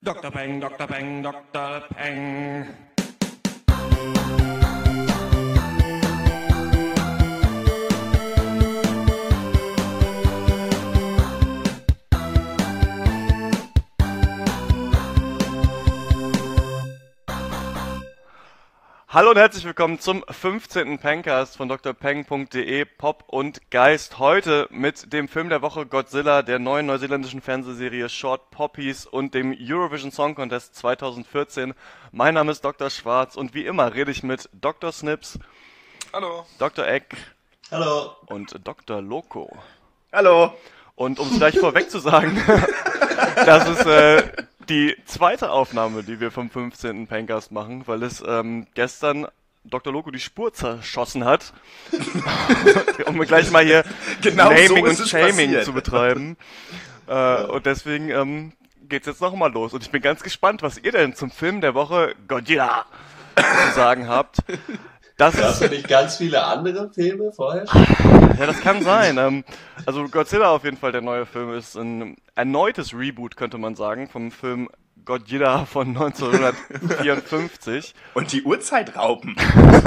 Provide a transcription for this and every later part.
Dr. Peng, Dr. Peng, Dr. Peng. Hallo und herzlich willkommen zum 15. Pencast von drpeng.de Pop und Geist. Heute mit dem Film der Woche Godzilla, der neuen neuseeländischen Fernsehserie Short Poppies und dem Eurovision Song Contest 2014. Mein Name ist Dr. Schwarz und wie immer rede ich mit Dr. Snips. Hallo. Dr. Eck. Hallo. Und Dr. Loco. Hallo. Und um es gleich vorweg zu sagen, das ist die zweite Aufnahme, die wir vom 15. Pencast machen, weil es gestern Dr. Loco die Spur zerschossen hat, um gleich mal hier Genau Naming so und Shaming passiert. zu betreiben. Und deswegen geht's jetzt nochmal los. Und ich bin ganz gespannt, was ihr denn zum Film der Woche Godzilla zu sagen habt. Gab es ja nicht ganz viele andere Filme vorher? Ja, das kann sein. Also Godzilla auf jeden Fall, der neue Film, ist ein erneutes Reboot, könnte man sagen, vom Film Godzilla von 1954. Und die Uhrzeit rauben.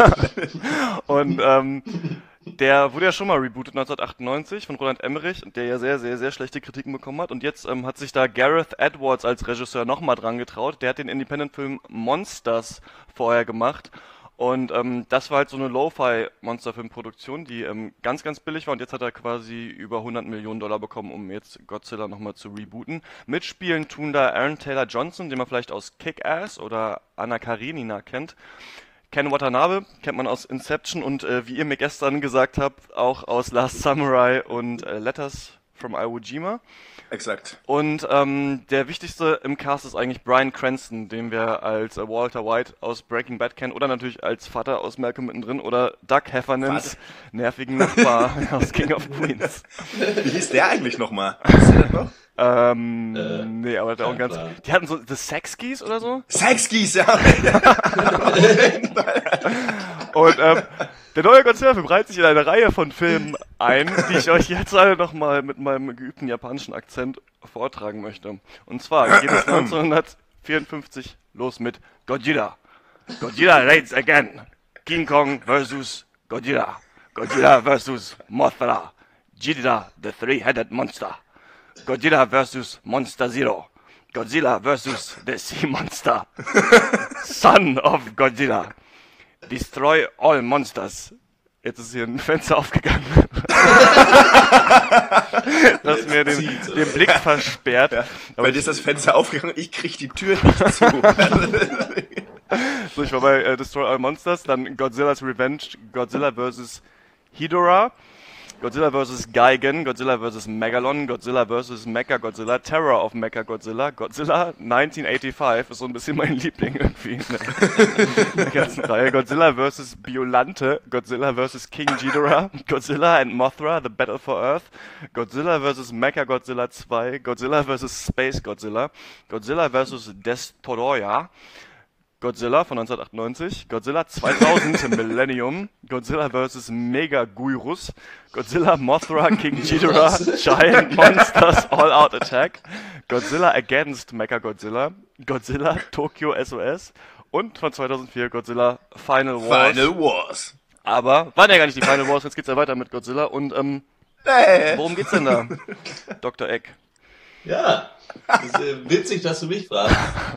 Und der wurde ja schon mal rebootet 1998 von Roland Emmerich, der ja sehr, sehr, sehr schlechte Kritiken bekommen hat. Und jetzt hat sich da Gareth Edwards als Regisseur nochmal dran getraut. Der hat den Independent-Film Monsters vorher gemacht. Und das war halt so eine Lo-Fi-Monsterfilmproduktion, die ganz, ganz billig war. Und jetzt hat er quasi über $100 Millionen bekommen, um jetzt Godzilla nochmal zu rebooten. Mitspielen tun da Aaron Taylor-Johnson, den man vielleicht aus Kick-Ass oder Anna Karenina kennt. Ken Watanabe kennt man aus Inception und wie ihr mir gestern gesagt habt, auch aus Last Samurai und Letters from Iwo Jima. Exakt. Und der wichtigste im Cast ist eigentlich Bryan Cranston, den wir als Walter White aus Breaking Bad kennen oder natürlich als Vater aus Malcolm mittendrin oder Doug Heffernans nervigen Nachbar aus King of Queens. Wie hieß der eigentlich nochmal? Weißt du das noch? Nee, aber der auch ganz... Die hatten so The Sexkeys oder so? Sexkeys, ja. Und der neue Godzilla-Film reiht sich in eine Reihe von Filmen ein, die ich euch jetzt alle nochmal mit meinem geübten japanischen Akzent vortragen möchte. Und zwar geht es 1954 los mit Godzilla. Godzilla raids again. King Kong vs. Godzilla. Godzilla vs. Mothra. Ghidorah, the three-headed monster. Godzilla vs. Monster Zero. Godzilla vs. the Sea Monster. Son of Godzilla. Destroy all monsters. Jetzt ist hier ein Fenster aufgegangen. Das mir den Blick versperrt. Ja, bei dir ist das Fenster aufgegangen, ich krieg die Tür nicht zu. So, ich war bei Destroy all monsters, dann Godzilla's Revenge, Godzilla vs. Hedorah. Godzilla vs. Gigan, Godzilla vs. Megalon, Godzilla vs. Mechagodzilla, Terror of Mechagodzilla, Godzilla 1985 ist so ein bisschen mein Liebling irgendwie in der ganzen Reihe. Godzilla vs. Biolante, Godzilla vs. King Ghidorah, Godzilla and Mothra, The Battle for Earth, Godzilla vs. Mechagodzilla 2, Godzilla vs. Space Godzilla, Godzilla vs. Destoroyah, Godzilla von 1998, Godzilla 2000 Millennium, Godzilla vs. Megaguirus, Godzilla Mothra King Ghidorah, Giant Monsters All Out Attack, Godzilla Against Mechagodzilla, Godzilla Tokyo SOS und von 2004 Godzilla Final Wars. Final Wars. Aber waren ja gar nicht die Final Wars, jetzt geht's ja weiter mit Godzilla und worum geht's denn da, Dr. Eck? Ja, das ist witzig, dass du mich fragst.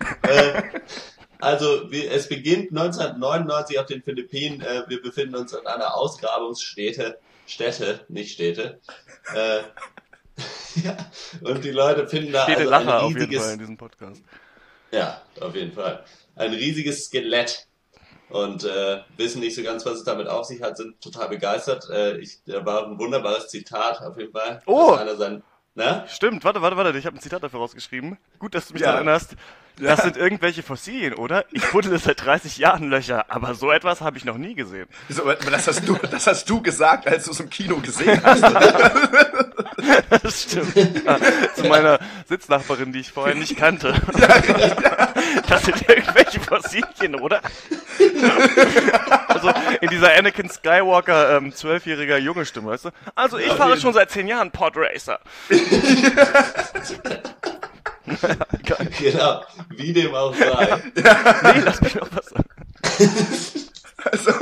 Also, es beginnt 1999 auf den Philippinen. Wir befinden uns an einer Ausgrabungsstätte. Nicht Städte. Ja, und die Leute finden da Städte also Lacher ein auf jeden riesiges... Fall in diesem Podcast. Ja, auf jeden Fall. Ein riesiges Skelett. Und wissen nicht so ganz, was es damit auf sich hat, sind total begeistert. Da war ein wunderbares Zitat auf jeden Fall. Oh! Na? Stimmt, warte, ich habe ein Zitat dafür rausgeschrieben. Gut, dass du mich Ja. daran erinnerst. Das sind irgendwelche Fossilien, oder? Ich buddele seit 30 Jahren Löcher, aber so etwas habe ich noch nie gesehen. So, aber das hast du gesagt, als du es im Kino gesehen hast. Das stimmt. Ja, zu meiner Sitznachbarin, die ich vorher nicht kannte. Das sind irgendwelche Fossilien, oder? Also in dieser Anakin Skywalker 12-jähriger junge Stimme, weißt du? Also ich fahre schon seit 10 Jahren Pod Racer. Genau, wie dem auch sei. Nee, lass mich noch was sagen. Also,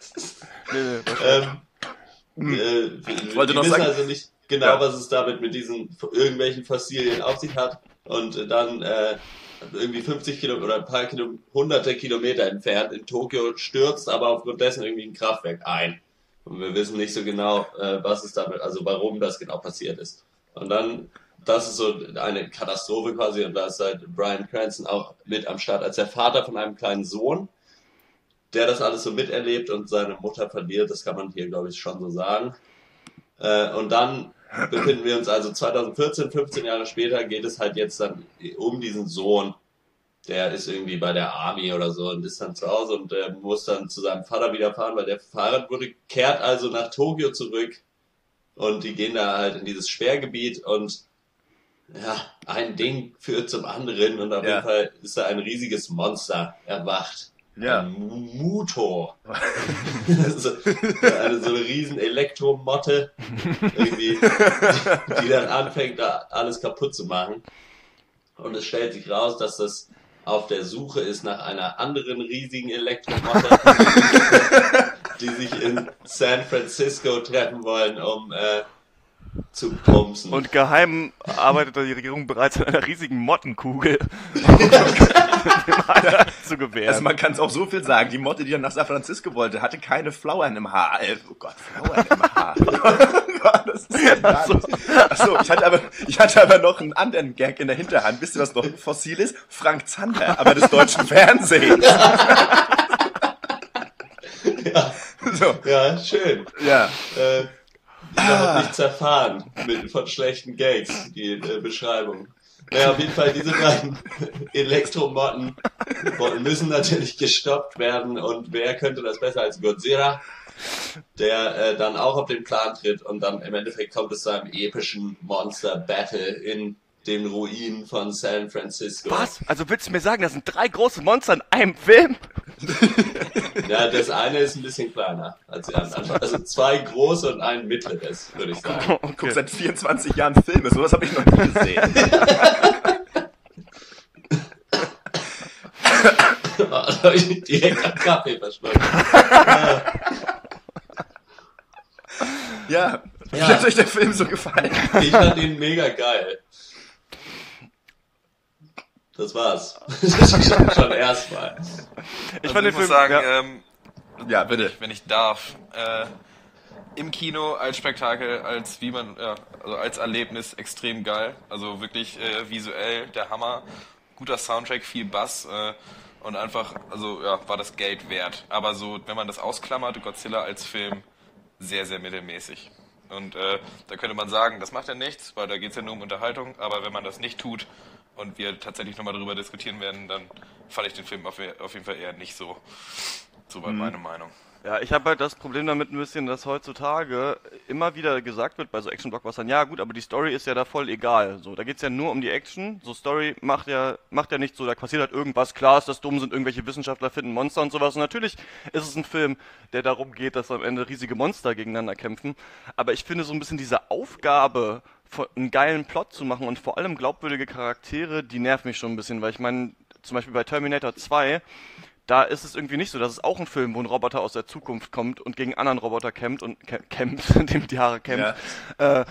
Wir wollte noch wissen sagen- also nicht genau, Ja. was es damit mit diesen irgendwelchen Fossilien auf sich hat. Und dann irgendwie 50 Kilometer oder ein paar hunderte Kilometer entfernt in Tokio stürzt aber aufgrund dessen irgendwie ein Kraftwerk ein. Und wir wissen nicht so genau, was es damit, also warum das genau passiert ist. Und dann, das ist so eine Katastrophe quasi, und da ist halt Bryan Cranston auch mit am Start als der Vater von einem kleinen Sohn, der das alles so miterlebt und seine Mutter verliert, das kann man hier, glaube ich, schon so sagen. Und dann befinden wir uns also 2014, 15 Jahre später, geht es halt jetzt dann um diesen Sohn. Der ist irgendwie bei der Army oder so und ist dann zu Hause und muss dann zu seinem Vater wieder fahren, weil der verheiratet wurde, kehrt also nach Tokio zurück und die gehen da halt in dieses Sperrgebiet und ja, ein Ding führt zum anderen und auf jeden Fall ist da ein riesiges Monster erwacht. Ja. Ein Muto. so eine riesen Elektromotte, irgendwie, die dann anfängt, da alles kaputt zu machen. Und es stellt sich raus, dass das auf der Suche ist nach einer anderen riesigen Elektromotte, die sich in San Francisco treffen wollen, um zu plumpsen. Und geheim arbeitet die Regierung bereits an einer riesigen Mottenkugel, um dem Heiler zu gewähren. Also man kann es auch so viel sagen, die Motte, die dann nach San Francisco wollte, hatte keine Flauern im Haar. Oh Gott, Flauern im Haar. Das ist ja Achso, ich hatte aber noch einen anderen Gag in der Hinterhand. Wisst ihr, was noch ein Fossil ist? Frank Zander, aber des deutschen Fernsehens. Ja, So. ja, schön. Ja. Überhaupt nicht zerfahren von schlechten Gags, die Beschreibung. Naja, auf jeden Fall, diese beiden Elektromotten müssen natürlich gestoppt werden und wer könnte das besser als Godzilla, der dann auch auf den Plan tritt und dann im Endeffekt kommt es zu einem epischen Monster-Battle in den Ruinen von San Francisco. Was? Also willst du mir sagen, das sind 3 große Monster in einem Film? Ja, das eine ist ein bisschen kleiner als die anderen. Also 2 große und ein mittleres, würde ich sagen. Ich guck seit 24 Jahren Filme, sowas habe ich noch nie gesehen. Da habe ich direkt am Kaffee verschluckt. Ja. Wie Ja. hat euch der Film so gefallen? Ich fand ihn mega geil. Das war's. schon erstmal. Ich Also fand den ich muss Film, sagen, ja, Ja, bitte. wenn ich darf, im Kino als Spektakel, als als Erlebnis extrem geil. Also wirklich visuell der Hammer. Guter Soundtrack, viel Bass und einfach, war das Geld wert. Aber so, wenn man das ausklammert, Godzilla als Film sehr, sehr mittelmäßig. Und da könnte man sagen, das macht ja nichts, weil da geht's ja nur um Unterhaltung. Aber wenn man das nicht tut und wir tatsächlich nochmal darüber diskutieren werden, dann fand ich den Film auf jeden Fall eher nicht so weit meine Meinung. Ja, ich habe halt das Problem damit ein bisschen, dass heutzutage immer wieder gesagt wird bei so Action-Blockbustern, ja gut, aber die Story ist ja da voll egal. So, da geht's ja nur um die Action. So, Story macht ja nicht so, da passiert halt irgendwas, klar ist das dumm, sind irgendwelche Wissenschaftler, finden Monster und sowas. Und natürlich ist es ein Film, der darum geht, dass am Ende riesige Monster gegeneinander kämpfen. Aber ich finde so ein bisschen diese Aufgabe, einen geilen Plot zu machen und vor allem glaubwürdige Charaktere, die nervt mich schon ein bisschen, weil ich meine, zum Beispiel bei Terminator 2, da ist es irgendwie nicht so. Das ist auch ein Film, wo ein Roboter aus der Zukunft kommt und gegen anderen Roboter kämpft, dem die Haare kämpft. Ja.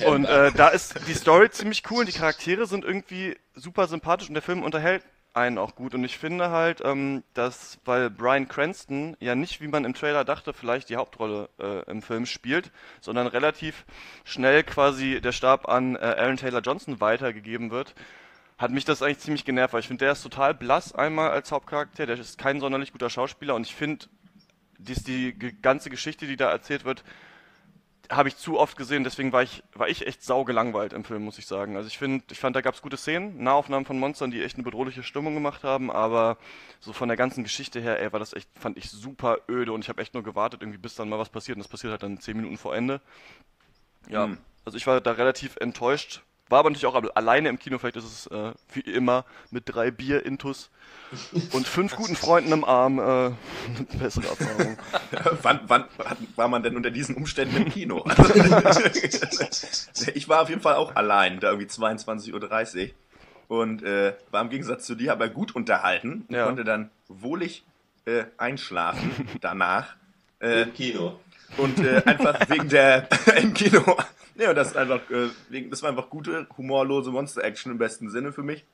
Da ist die Story ziemlich cool und die Charaktere sind irgendwie super sympathisch und der Film unterhält einen auch gut. Und ich finde halt, dass, weil Bryan Cranston ja nicht, wie man im Trailer dachte, vielleicht die Hauptrolle im Film spielt, sondern relativ schnell quasi der Stab an Aaron Taylor Johnson weitergegeben wird, hat mich das eigentlich ziemlich genervt, weil ich finde, der ist total blass einmal als Hauptcharakter, der ist kein sonderlich guter Schauspieler und ich finde, die ganze Geschichte, die da erzählt wird, habe ich zu oft gesehen, deswegen war ich echt saugelangweilt im Film, muss ich sagen. Also ich fand, da gab es gute Szenen, Nahaufnahmen von Monstern, die echt eine bedrohliche Stimmung gemacht haben, aber so von der ganzen Geschichte her, war das echt, fand ich super öde und ich habe echt nur gewartet, irgendwie bis dann mal was passiert und das passiert halt dann 10 Minuten vor Ende. Ja, also ich war da relativ enttäuscht. War aber natürlich auch alleine im Kino, vielleicht ist es wie immer mit 3 Bier-Intus und 5 guten Freunden im Arm eine bessere Erfahrung. Wann war man denn unter diesen Umständen im Kino? Ich war auf jeden Fall auch allein, da irgendwie 22:30 Uhr. und war im Gegensatz zu dir aber gut unterhalten und Ja. konnte dann wohlig einschlafen danach. Im Kino. Und einfach wegen der im Kino. Ja, das ist einfach das war einfach gute, humorlose Monster-Action im besten Sinne für mich.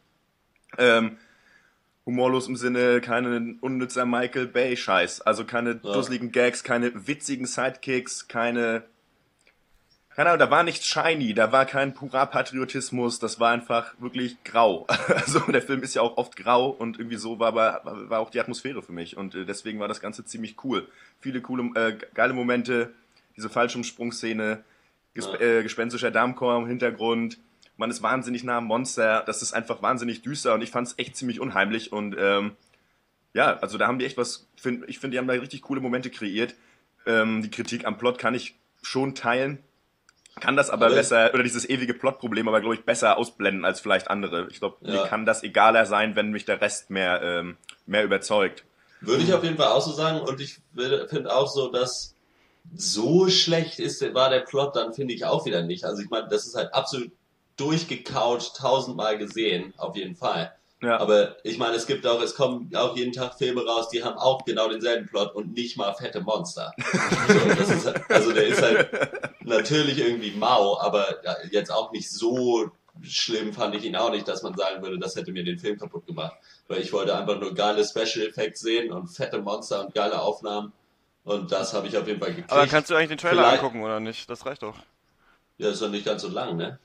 Humorlos im Sinne, keine unnützer Michael Bay-Scheiß. Also keine dusseligen Gags, keine witzigen Sidekicks, keine Ahnung, da war nichts shiny, da war kein purer Patriotismus, das war einfach wirklich grau. Also der Film ist ja auch oft grau und irgendwie so war auch die Atmosphäre für mich und deswegen war das Ganze ziemlich cool. Viele coole, geile Momente, diese Fallschirmsprungszene, gespenstischer Darmkorb im Hintergrund, man ist wahnsinnig nah am Monster, das ist einfach wahnsinnig düster und ich fand es echt ziemlich unheimlich und ja, also da haben die echt ich finde, die haben da richtig coole Momente kreiert. Die Kritik am Plot kann ich schon teilen, kann das aber besser, oder dieses ewige Plotproblem aber, glaube ich, besser ausblenden als vielleicht andere. Ich glaube, mir kann das egaler sein, wenn mich der Rest mehr überzeugt. Würde ich auf jeden Fall auch so sagen und ich finde auch so, dass so schlecht war der Plot dann, finde ich auch wieder nicht. Also ich meine, das ist halt absolut durchgekaut, 1000-mal gesehen, auf jeden Fall. Ja. Aber ich meine, es kommen auch jeden Tag Filme raus, die haben auch genau denselben Plot und nicht mal fette Monster. Also der ist halt natürlich irgendwie mau, aber jetzt auch nicht so schlimm fand ich ihn auch nicht, dass man sagen würde, das hätte mir den Film kaputt gemacht. Weil ich wollte einfach nur geile Special Effects sehen und fette Monster und geile Aufnahmen und das habe ich auf jeden Fall gekriegt. Aber kannst du eigentlich den Trailer Vielleicht- angucken, oder nicht? Das reicht doch. Ja, ist doch nicht ganz so lang, ne?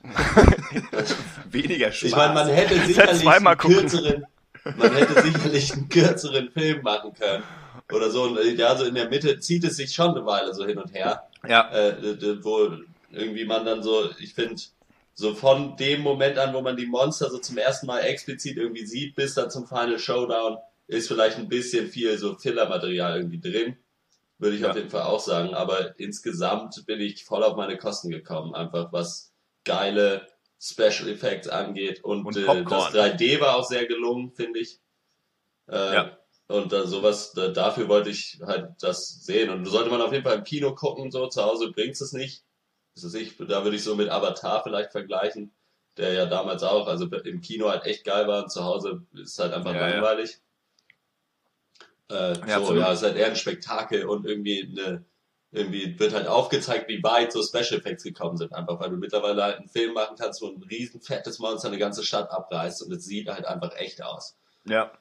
Weniger Spaß. Ich meine, man hätte zweimal sicherlich einen kürzeren Film machen können. Oder so. Und ja, so in der Mitte zieht es sich schon eine Weile so hin und her. Ja. Wo irgendwie man dann so, ich finde, so von dem Moment an, wo man die Monster so zum ersten Mal explizit irgendwie sieht, bis dann zum Final Showdown, ist vielleicht ein bisschen viel so Filler-Material irgendwie drin. Würde ich auf jeden Fall auch sagen. Aber insgesamt bin ich voll auf meine Kosten gekommen. Einfach was geile Special Effects angeht. Und das Popcorn. 3D war auch sehr gelungen, finde ich. Und sowas, dafür wollte ich halt das sehen. Und sollte man auf jeden Fall im Kino gucken, so zu Hause bringt es nicht. Da würde ich so mit Avatar vielleicht vergleichen, der ja damals auch, also im Kino halt echt geil war und zu Hause ist halt einfach langweilig. Absolut. Es ist halt eher ein Spektakel und irgendwie wird halt aufgezeigt, wie weit so Special Effects gekommen sind. Einfach weil du mittlerweile halt einen Film machen kannst, wo ein riesen fettes Monster eine ganze Stadt abreißt und es sieht halt einfach echt aus. Ja.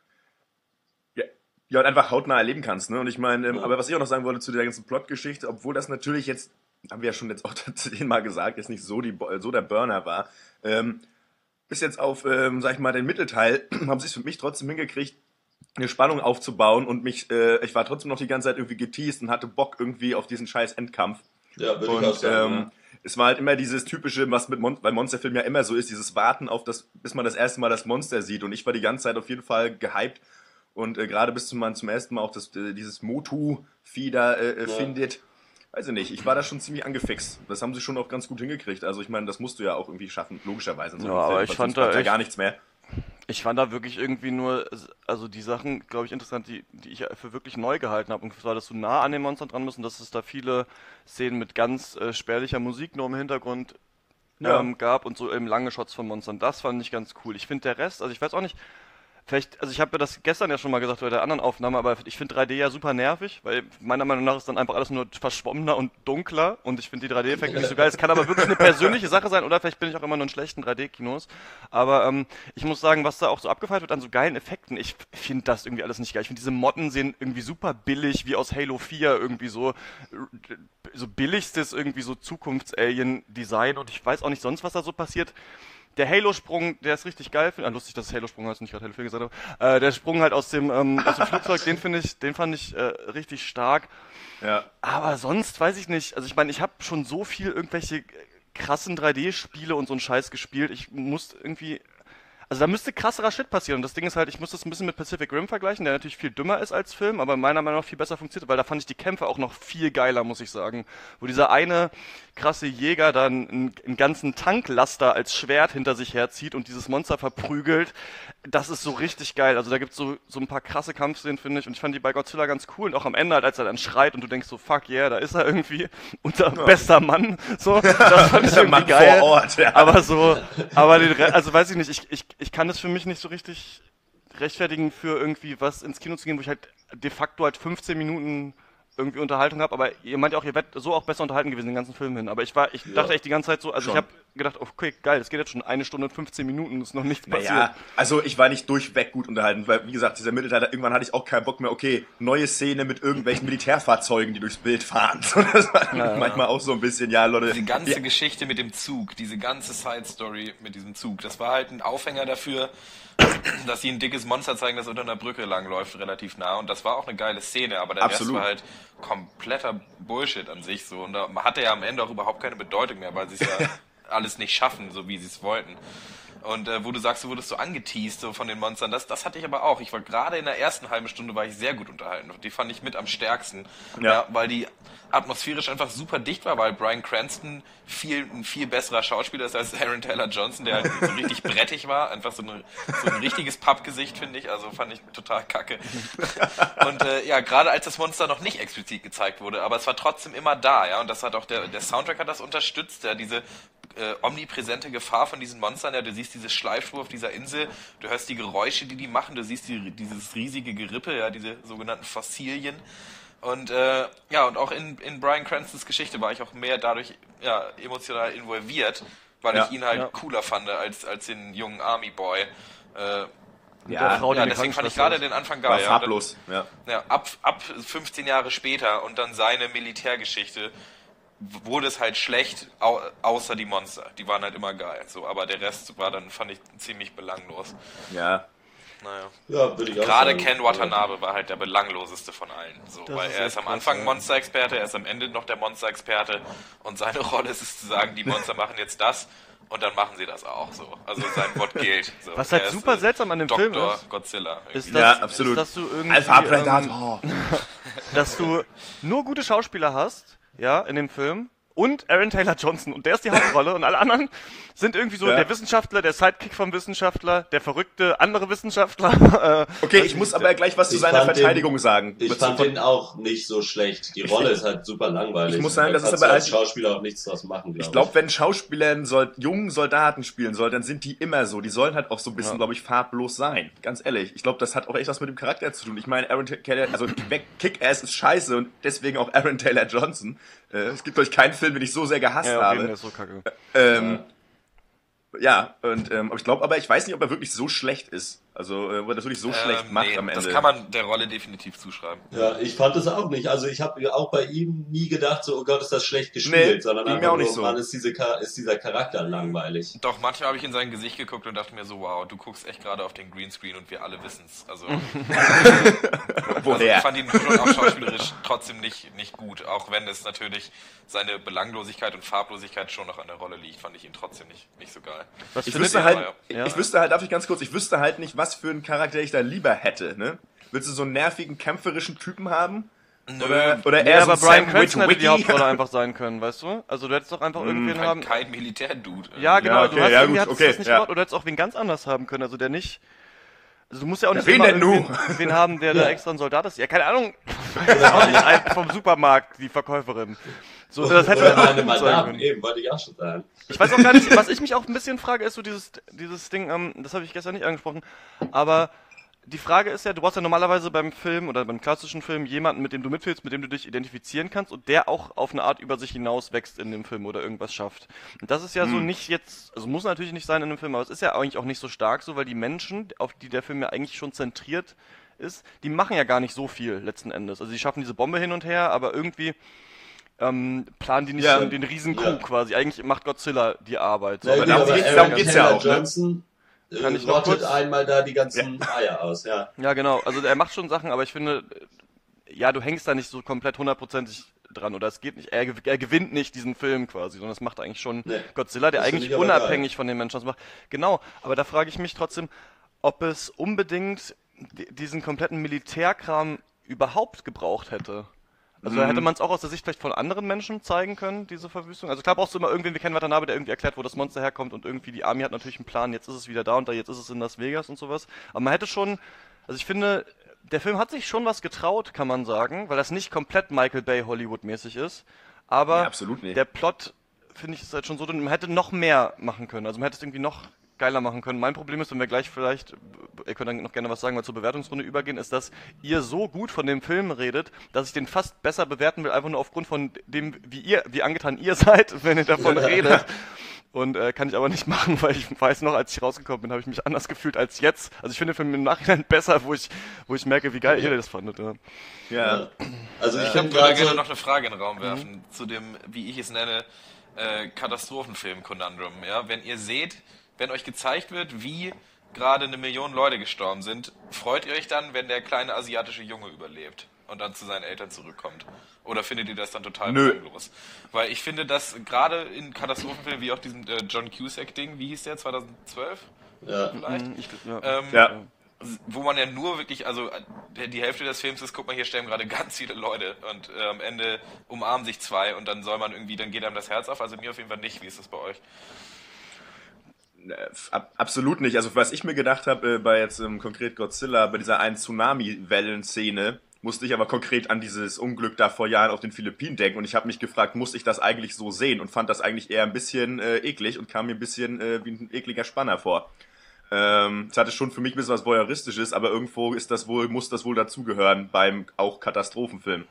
Ja, und einfach hautnah erleben kannst, ne? Und ich meine, aber was ich auch noch sagen wollte zu der ganzen Plotgeschichte, obwohl das natürlich jetzt, haben wir ja schon jetzt auch 10-mal gesagt, jetzt nicht so der Burner war, bis jetzt auf, sag ich mal, den Mittelteil, haben sie es für mich trotzdem hingekriegt, eine Spannung aufzubauen und ich war trotzdem noch die ganze Zeit irgendwie geteased und hatte Bock irgendwie auf diesen scheiß Endkampf. Ja, würde ich auch sagen. Es war halt immer dieses typische, was bei Monsterfilmen ja immer so ist, dieses Warten auf bis man das erste Mal das Monster sieht. Und ich war die ganze Zeit auf jeden Fall gehypt. Und gerade bis man zum ersten Mal auch dieses Motu-Vieh da findet. Weiß ich nicht, ich war da schon ziemlich angefixt. Das haben sie schon auch ganz gut hingekriegt. Also ich meine, das musst du ja auch irgendwie schaffen, logischerweise. In so einem Ja, aber Film, ich weil fand sonst bleibt da ja gar nichts mehr. Ich fand da wirklich irgendwie nur, also die Sachen, glaube ich, interessant, die ich für wirklich neu gehalten habe. Und zwar, dass du nah an den Monstern dran bist und dass es da viele Szenen mit ganz spärlicher Musik nur im Hintergrund gab und so eben lange Shots von Monstern. Das fand ich ganz cool. Ich finde der Rest, also ich weiß auch nicht, vielleicht, also ich habe ja das gestern ja schon mal gesagt bei der anderen Aufnahme, aber ich finde 3D ja super nervig, weil meiner Meinung nach ist dann einfach alles nur verschwommener und dunkler und ich finde die 3D-Effekte nicht so geil. Es kann aber wirklich eine persönliche Sache sein oder vielleicht bin ich auch immer nur in schlechten 3D-Kinos. Aber ich muss sagen, was da auch so abgefeiert wird an so geilen Effekten, ich finde das irgendwie alles nicht geil. Ich finde diese Motten sehen irgendwie super billig, wie aus Halo 4 irgendwie so billigstes irgendwie so Zukunfts-Alien-Design und ich weiß auch nicht sonst, was da so passiert. Der Halo-Sprung, der ist richtig geil. Lustig, dass es Halo-Sprung heißt und nicht gerade Halo 4 gesagt habe. Der Sprung halt aus dem Flugzeug, den fand ich richtig stark. Ja. Aber sonst weiß ich nicht. Also ich meine, ich habe schon so viel irgendwelche krassen 3D-Spiele und so einen Scheiß gespielt. Ich muss irgendwie... Also da müsste krasserer Shit passieren. Und das Ding ist halt, ich muss das ein bisschen mit Pacific Rim vergleichen, der natürlich viel dümmer ist als Film, aber meiner Meinung nach viel besser funktioniert, weil da fand ich die Kämpfe auch noch viel geiler, muss ich sagen. Wo dieser eine krasse Jäger dann einen ganzen Tanklaster als Schwert hinter sich herzieht und dieses Monster verprügelt. das ist so richtig geil. Also da gibt's so ein paar krasse Kampfszenen, finde ich. Und ich fand die bei Godzilla ganz cool. Und auch am Ende halt, als er dann schreit und du denkst so, fuck yeah, da ist er irgendwie. Unser bester Mann. So, das fand ich Der irgendwie Mann geil. vor Ort, ja. Aber also weiß ich nicht, ich kann das für mich nicht so richtig rechtfertigen, für irgendwie was ins Kino zu gehen, wo ich halt de facto halt 15 Minuten irgendwie Unterhaltung habe, aber ihr meint ja auch, ihr werdet so auch besser unterhalten gewesen den ganzen Film hin. Aber ich dachte echt die ganze Zeit so, also schon. ich habe gedacht, okay, geil, es geht jetzt schon 1 Stunde und 15 Minuten, ist noch nichts passiert. Naja, also ich war nicht durchweg gut unterhalten, weil, wie gesagt, dieser Mittelteil, irgendwann hatte ich auch keinen Bock mehr, okay, neue Szene mit irgendwelchen Militärfahrzeugen, die durchs Bild fahren. So, das war manchmal auch so ein bisschen, ja, Leute. Diese ganze Geschichte mit dem Zug, diese ganze Side-Story mit diesem Zug, das war halt ein Aufhänger dafür, dass sie ein dickes Monster zeigen, das unter einer Brücke langläuft, relativ nah. Und das war auch eine geile Szene, aber der Rest war halt kompletter Bullshit an sich. So. Und da hatte ja am Ende auch überhaupt keine Bedeutung mehr, weil sie es ja alles nicht schaffen, so wie sie es wollten. Und wo du sagst, du wurdest so angeteased so von den Monstern, das hatte ich aber auch. Ich war gerade in der ersten halben Stunde war ich sehr gut unterhalten. Die fand ich mit am stärksten, ja, weil die atmosphärisch einfach super dicht war, weil Bryan Cranston ein viel besserer Schauspieler ist als Aaron Taylor Johnson, der halt so richtig brettig war, einfach so ein richtiges Pappgesicht, finde ich, also fand ich total kacke. Und ja, gerade als das Monster noch nicht explizit gezeigt wurde, aber es war trotzdem immer da, ja, und das hat auch der Soundtrack hat das unterstützt, ja, diese omnipräsente Gefahr von diesen Monstern, ja, du siehst diese Schleifspur auf dieser Insel, du hörst die Geräusche, die machen, du siehst dieses riesige Gerippe, ja, diese sogenannten Fossilien. Und ja, und auch in Bryan Cranstons Geschichte war ich auch mehr dadurch emotional involviert, weil ich ihn halt cooler fand als den jungen Army Boy. Deswegen fand ich gerade den Anfang geil. War farblos, ja. Ab 15 Jahre später und dann seine Militärgeschichte wurde es halt schlecht, außer die Monster. Die waren halt immer geil. So, aber der Rest war dann, fand ich, ziemlich belanglos. Ja. Naja. Ja, würde ich auch Gerade sagen. Ken Watanabe war halt der belangloseste von allen. So, weil er ist am Anfang Monster-Experte, er ist am Ende noch der Monster-Experte und seine Rolle ist es zu sagen, die Monster machen jetzt das und dann machen sie das auch so. Also sein Wort gilt. So. Was halt super seltsam an dem Film Dr. ist, Godzilla. ist, Ja, dass, absolut. dass du irgendwie Alpha Predator. dass du nur gute Schauspieler hast, ja, in dem Film. Und Aaron Taylor Johnson. Und der ist die Hauptrolle. Und alle anderen sind irgendwie so der Wissenschaftler, der Sidekick vom Wissenschaftler, der verrückte andere Wissenschaftler. Okay, ich muss aber gleich was zu seiner Verteidigung sagen. Ich fand den auch nicht so schlecht. Die Rolle ist halt super langweilig. Ich muss sagen, das ist aber aber als Schauspieler auch nichts draus machen, Ich glaube, wenn Schauspieler einen jungen Soldaten spielen soll, dann sind die immer so. Die sollen halt auch so ein bisschen, glaube ich, farblos sein. Ganz ehrlich. Ich glaube, das hat auch echt was mit dem Charakter zu tun. Ich meine, Aaron Taylor, also Kick-Ass ist scheiße und deswegen auch Aaron Taylor Johnson. Es gibt euch keinen Film, den ich so sehr gehasst habe. Der ist so kacke. Aber ich weiß nicht, ob er wirklich so schlecht ist. Also, ob er das wirklich so schlecht macht am Ende. Das kann man der Rolle definitiv zuschreiben. Ja, ich fand es auch nicht. Also ich habe auch bei ihm nie gedacht, so, oh Gott, ist das schlecht gespielt, sondern ging mir einfach auch nicht nur, so. Mann, ist dieser Charakter langweilig. Doch, manchmal habe ich in sein Gesicht geguckt und dachte mir so, wow, du guckst echt gerade auf den Greenscreen und wir alle wissen's. Also, ich fand ihn schon auch schauspielerisch trotzdem nicht gut, auch wenn es natürlich seine Belanglosigkeit und Farblosigkeit schon noch an der Rolle liegt, fand ich ihn trotzdem nicht so geil. Ich wüsste halt, darf ich ganz kurz, ich wüsste halt nicht, was für einen Charakter ich da lieber hätte, ne? Willst du so einen nervigen, kämpferischen Typen haben? Oder eher so aber Bryan Sam Cranston hätte die Witwicky? Hauptrolle einfach sein können, weißt du? Also du hättest doch einfach irgendwen haben... Kein Militärdude. Ja, genau, Ja, du okay, hast ja, irgendwie gut, hattest okay, das nicht ja. gemacht, oder hättest auch wen ganz anders haben können, also der nicht... Also du musst ja auch nicht wen immer denn nu? wen haben, der da extra ein Soldat ist. Ja, keine Ahnung. Weiß auch nicht, vom Supermarkt, die Verkäuferin. So, das hätte Oder man meine auch Madame, sagen können. eben, wollte ich auch schon sagen. Ich weiß auch gar nicht, was ich mich auch ein bisschen frage, ist so dieses Ding, das habe ich gestern nicht angesprochen, aber die Frage ist ja, du brauchst ja normalerweise beim Film oder beim klassischen Film jemanden, mit dem du mitfühlst, mit dem du dich identifizieren kannst und der auch auf eine Art über sich hinaus wächst in dem Film oder irgendwas schafft. Und das ist ja so nicht jetzt, also muss natürlich nicht sein in einem Film, aber es ist ja eigentlich auch nicht so stark so, weil die Menschen, auf die der Film ja eigentlich schon zentriert ist, die machen ja gar nicht so viel letzten Endes. Also die schaffen diese Bombe hin und her, aber irgendwie planen die nicht so den Riesencoup quasi. Eigentlich macht Godzilla die Arbeit. So. Ja, darum geht's ja auch, ne? Johnson Kann ich noch rottet kurz- einmal da die ganzen Eier aus, ja. Ja, genau. Also er macht schon Sachen, aber ich finde, ja, du hängst da nicht so komplett hundertprozentig dran oder es geht nicht, er gewinnt nicht diesen Film quasi, sondern das macht eigentlich schon Godzilla, der Das finde eigentlich ich aber unabhängig von den Menschen das macht. Genau, aber da frage ich mich trotzdem, ob es unbedingt diesen kompletten Militärkram überhaupt gebraucht hätte. Also da hätte man es auch aus der Sicht vielleicht von anderen Menschen zeigen können, diese Verwüstung. Also klar brauchst du immer irgendwen, wir kennen Watanabe, der irgendwie erklärt, wo das Monster herkommt und irgendwie die Army hat natürlich einen Plan, jetzt ist es wieder da und da, jetzt ist es in Las Vegas und sowas. Aber man hätte schon, also ich finde, der Film hat sich schon was getraut, kann man sagen, weil das nicht komplett Michael Bay Hollywood-mäßig ist. Aber Nee, absolut nicht. der Plot, finde ich, ist halt schon so, man hätte noch mehr machen können. Also man hätte es irgendwie noch geiler machen können. Mein Problem ist, wenn wir gleich vielleicht, ihr könnt dann noch gerne was sagen, mal zur Bewertungsrunde übergehen, ist, dass ihr so gut von dem Film redet, dass ich den fast besser bewerten will, einfach nur aufgrund von dem, wie angetan ihr seid, wenn ihr davon redet. Und kann ich aber nicht machen, weil ich weiß noch, als ich rausgekommen bin, habe ich mich anders gefühlt als jetzt. Also ich finde den Film im Nachhinein besser, wo ich merke, wie geil ihr das fandet. Ja. Ja. Also ich würde finde gerade gerne so, noch eine Frage in den Raum werfen zu dem, wie ich es nenne, Katastrophenfilm-Konundrum. Ja? Wenn ihr seht, wenn euch gezeigt wird, wie gerade 1 Million Leute gestorben sind, freut ihr euch dann, wenn der kleine asiatische Junge überlebt und dann zu seinen Eltern zurückkommt? Oder findet ihr das dann total belanglos? Weil ich finde, dass gerade in Katastrophenfilmen, wie auch diesem John Cusack-Ding, wie hieß der, 2012? ja. Vielleicht? Ja. Wo man ja nur wirklich, also die Hälfte des Films ist, guck mal, hier sterben gerade ganz viele Leute und am Ende umarmen sich 2 und dann soll man irgendwie, dann geht einem das Herz auf, also mir auf jeden Fall nicht. Wie ist das bei euch? Absolut nicht. Also was ich mir gedacht habe, bei jetzt konkret Godzilla, bei dieser einen Tsunami-Wellen-Szene, musste ich aber konkret an dieses Unglück da vor Jahren auf den Philippinen denken und ich habe mich gefragt, muss ich das eigentlich so sehen und fand das eigentlich eher ein bisschen eklig und kam mir ein bisschen wie ein ekliger Spanner vor. Es hatte schon für mich ein bisschen was Voyeuristisches, aber irgendwo muss das wohl dazugehören beim auch Katastrophenfilm.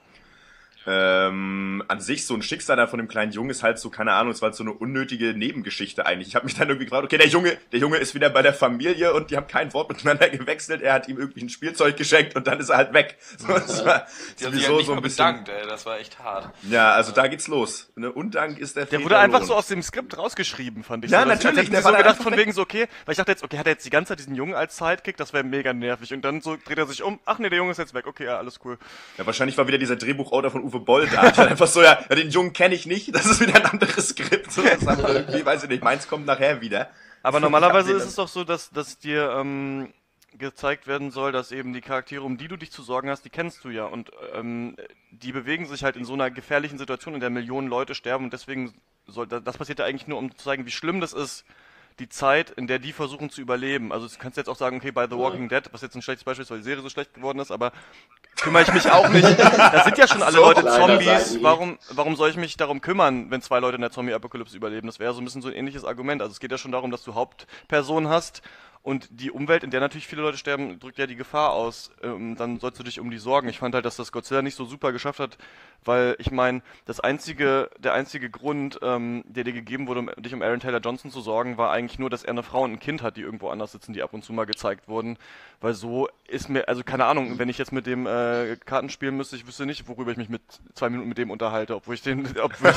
An sich so ein Schicksal da von dem kleinen Jungen ist halt so, keine Ahnung, es war halt so eine unnötige Nebengeschichte eigentlich. Ich habe mich dann irgendwie gefragt, okay, der Junge ist wieder bei der Familie und die haben kein Wort miteinander gewechselt, er hat ihm irgendwie ein Spielzeug geschenkt und dann ist er halt weg. So, das war Die haben sich halt nicht mal bedankt, ey, das war echt hart. Ja, also da geht's los. Ne? Undank ist der Der wurde einfach so aus dem Skript rausgeschrieben, fand ich. Ja, so, natürlich, Ich der hätte war so da gedacht einfach von weg. wegen so, okay, weil ich dachte jetzt, okay, hat er jetzt die ganze Zeit diesen Jungen als Sidekick, das wäre mega nervig. Und dann so dreht er sich um, ach nee, der Junge ist jetzt weg, okay, ja, alles cool. Ja, wahrscheinlich war wieder dieser Drehbuchautor von Uwe Boll da. Der hat einfach so, ja, den Jungen kenne ich nicht, das ist wieder ein anderes Skript. So, das haben wir irgendwie, weiß ich nicht, meins kommt nachher wieder. Aber normalerweise ist es doch so, dass dir gezeigt werden soll, dass eben die Charaktere, um die du dich zu sorgen hast, die kennst du ja. Und die bewegen sich halt in so einer gefährlichen Situation, in der Millionen Leute sterben. Und deswegen das passiert ja eigentlich nur, um zu zeigen, wie schlimm das ist, die Zeit, in der die versuchen zu überleben. Also du kannst jetzt auch sagen, okay, bei The Walking Dead, was jetzt ein schlechtes Beispiel ist, weil die Serie so schlecht geworden ist, aber kümmere ich mich auch nicht. Da sind ja schon alle Leute leider Zombies. sein. Warum soll ich mich darum kümmern, wenn 2 Leute in der Zombie-Apokalypse überleben? Das wäre so ein bisschen so ein ähnliches Argument. Also es geht ja schon darum, dass du Hauptpersonen hast und die Umwelt, in der natürlich viele Leute sterben, drückt ja die Gefahr aus. Dann sollst du dich um die sorgen. Ich fand halt, dass das Godzilla nicht so super geschafft hat, weil ich meine, der einzige Grund, der dir gegeben wurde, um dich um Aaron Taylor Johnson zu sorgen, war eigentlich nur, dass er eine Frau und ein Kind hat, die irgendwo anders sitzen, die ab und zu mal gezeigt wurden. Weil so ist mir, also keine Ahnung, wenn ich jetzt mit dem Karten spielen müsste, ich wüsste nicht, worüber ich mich mit 2 Minuten mit dem unterhalte, obwohl ich ihn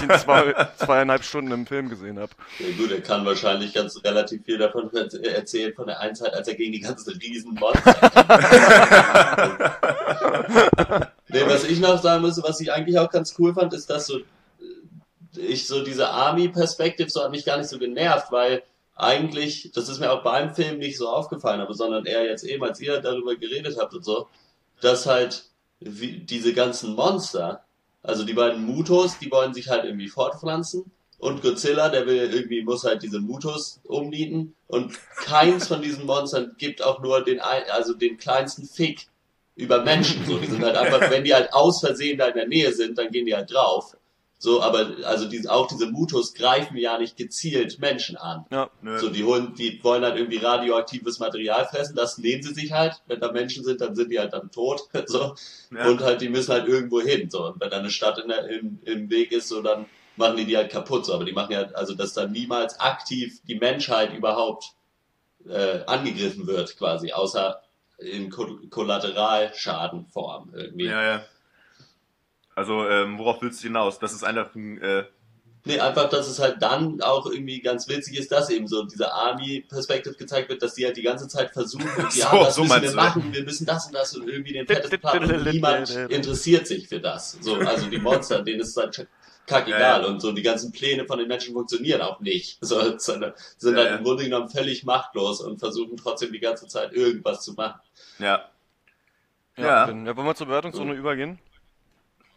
2,5 Stunden im Film gesehen habe. Ja, gut, er kann wahrscheinlich relativ viel davon erzählen, von der einen Zeit, als er gegen die ganzen Riesenmonster Nee, was ich noch sagen müsste, was ich eigentlich auch ganz cool fand, ist, dass ich diese Army-Perspektive so hat mich gar nicht so genervt, weil eigentlich, das ist mir auch beim Film nicht so aufgefallen, aber sondern eher jetzt eben, als ihr darüber geredet habt und so, dass halt diese ganzen Monster, also die beiden Mutos, die wollen sich halt irgendwie fortpflanzen und Godzilla, muss halt diese Mutos umnieten und keins von diesen Monstern gibt auch nur den kleinsten Fick über Menschen, so. Die sind halt einfach, wenn die halt aus Versehen da in der Nähe sind, dann gehen die halt drauf. So, aber, also auch diese Mutos greifen ja nicht gezielt Menschen an. Ja. So, die wollen halt irgendwie radioaktives Material fressen, das nehmen sie sich halt. Wenn da Menschen sind, dann sind die halt dann tot, so. Ja. Und halt, die müssen halt irgendwo hin, so. Und wenn da eine Stadt im Weg ist, so, dann machen die halt kaputt, so. Aber die machen ja, also, dass dann niemals aktiv die Menschheit überhaupt, angegriffen wird, quasi, außer in Kollateralschadenform irgendwie. Ja. Also, worauf willst du hinaus? Das ist einfach Nee, einfach, dass es halt dann auch irgendwie ganz witzig ist, dass eben so diese Army-Perspektive gezeigt wird, dass die halt die ganze Zeit versuchen, und So, das so müssen wir meinst du. machen, wir müssen das und das und irgendwie den fettes Plan und niemand interessiert sich für das. So, also die Monster, denen ist es halt kackegal Ja. und so die ganzen Pläne von den Menschen funktionieren auch nicht. So, sind halt Ja. im Grunde genommen völlig machtlos und versuchen trotzdem die ganze Zeit irgendwas zu machen. Ja. Ja. Wollen wir zur Bewertungszone übergehen?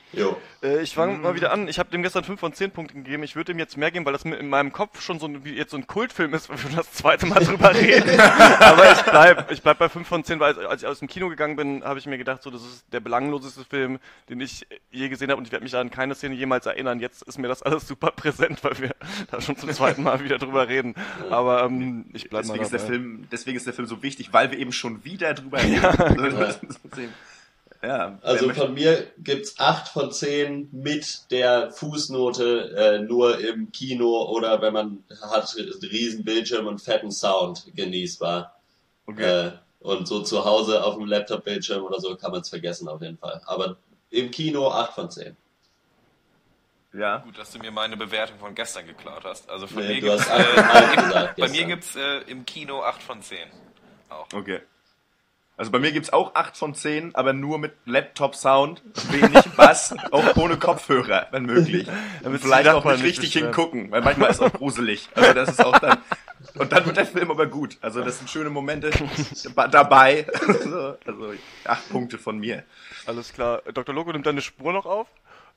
Jo. Ich fange mal wieder an. Ich habe dem gestern 5 von 10 Punkten gegeben. Ich würde dem jetzt mehr geben, weil das in meinem Kopf schon so wie jetzt so ein Kultfilm ist, weil wir das zweite Mal drüber reden. Aber ich bleib bei 5 von 10, weil als ich aus dem Kino gegangen bin, habe ich mir gedacht, so das ist der belangloseste Film, den ich je gesehen habe und ich werde mich an keine Szene jemals erinnern. Jetzt ist mir das alles super präsent, weil wir da schon zum zweiten Mal wieder drüber reden. Aber ich bleib mal dabei. Deswegen ist der Film so wichtig, weil wir eben schon wieder drüber reden. Ja, Also von mir gibt's 8 von 10 mit der Fußnote nur im Kino oder wenn man hat riesen Bildschirm und fetten Sound genießbar. Okay. Und so zu Hause auf dem Laptop-Bildschirm oder so kann man es vergessen auf jeden Fall. Aber im Kino 8 von 10. Ja. Gut, dass du mir meine Bewertung von gestern geklaut hast. Also von Nee, mir du gibt's, hast 8 gesagt bei mir gestern. gibt's im Kino 8 von 10. Auch. Okay. Also bei mir gibt's auch 8 von 10, aber nur mit Laptop-Sound, wenig Bass, auch ohne Kopfhörer, wenn möglich. Und vielleicht auch nicht richtig hingucken, weil manchmal ist es auch gruselig. Also das ist auch dann... Und dann wird der Film aber gut. Also das sind schöne Momente dabei. Also 8 Punkte von mir. Alles klar. Dr. Loco nimmt deine Spur noch auf?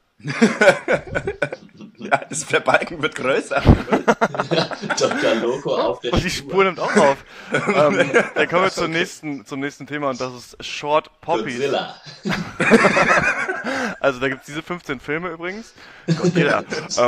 Ja, der Balken wird größer. Dr. Loco auf der Und die Spur nimmt auch auf. Dann kommen wir zum nächsten Thema und das ist Short Poppies. Godzilla. Also da gibt's diese 15 Filme übrigens. Godzilla.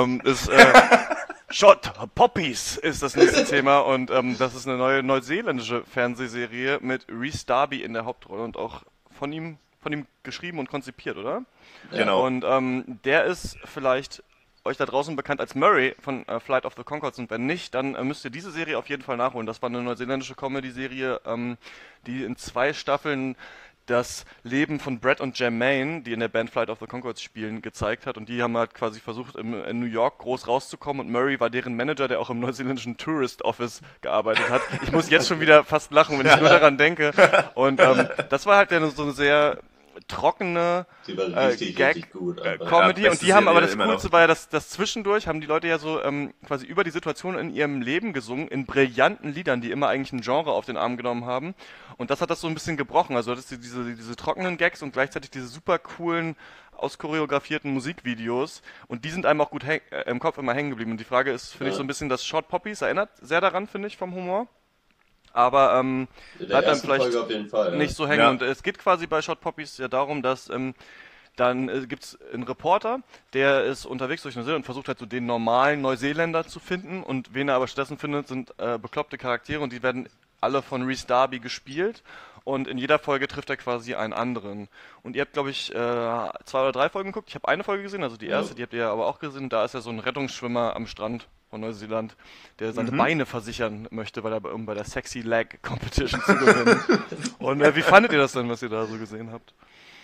Short Poppies ist das nächste Thema und das ist eine neue neuseeländische Fernsehserie mit Rhys Darby in der Hauptrolle und auch von ihm geschrieben und konzipiert, oder? Genau. Und der ist vielleicht euch da draußen bekannt als Murray von Flight of the Conchords und wenn nicht, dann müsst ihr diese Serie auf jeden Fall nachholen. Das war eine neuseeländische Comedy-Serie, die in 2 Staffeln das Leben von Brett und Jermaine, die in der Band Flight of the Conchords spielen, gezeigt hat und die haben halt quasi versucht, in New York groß rauszukommen und Murray war deren Manager, der auch im neuseeländischen Tourist Office gearbeitet hat. Ich muss jetzt schon wieder fast lachen, wenn ich nur daran denke und das war halt so eine sehr trockene Die war richtig gut. Comedy und beste die haben aber Serie das immer Coolste war ja, dass zwischendurch haben die Leute ja so quasi über die Situation in ihrem Leben gesungen, in brillanten Liedern, die immer eigentlich ein Genre auf den Arm genommen haben und das hat das so ein bisschen gebrochen, also das ist diese trockenen Gags und gleichzeitig diese super coolen, auschoreografierten Musikvideos und die sind einem auch gut im Kopf immer hängen geblieben und die Frage ist, finde ich so ein bisschen, das Short Poppies erinnert sehr daran, finde ich, vom Humor. Aber in der bleibt dann ersten vielleicht Folge auf jeden Fall, nicht so hängen. Ja. Und es geht quasi bei Short Poppies ja darum, dass dann gibt's einen Reporter, der ist unterwegs durch Neuseeland und versucht halt so den normalen Neuseeländer zu finden. Und wen er aber stattdessen findet, sind bekloppte Charaktere und die werden alle von Rhys Darby gespielt. Und in jeder Folge trifft er quasi einen anderen. Und ihr habt, glaube ich, 2 oder 3 Folgen geguckt. Ich habe eine Folge gesehen, also die erste, die habt ihr ja aber auch gesehen. Da ist ja so ein Rettungsschwimmer am Strand von Neuseeland, der seine Beine versichern möchte, um bei der Sexy Leg Competition zu gewinnen. Und wie fandet ihr das denn, was ihr da so gesehen habt?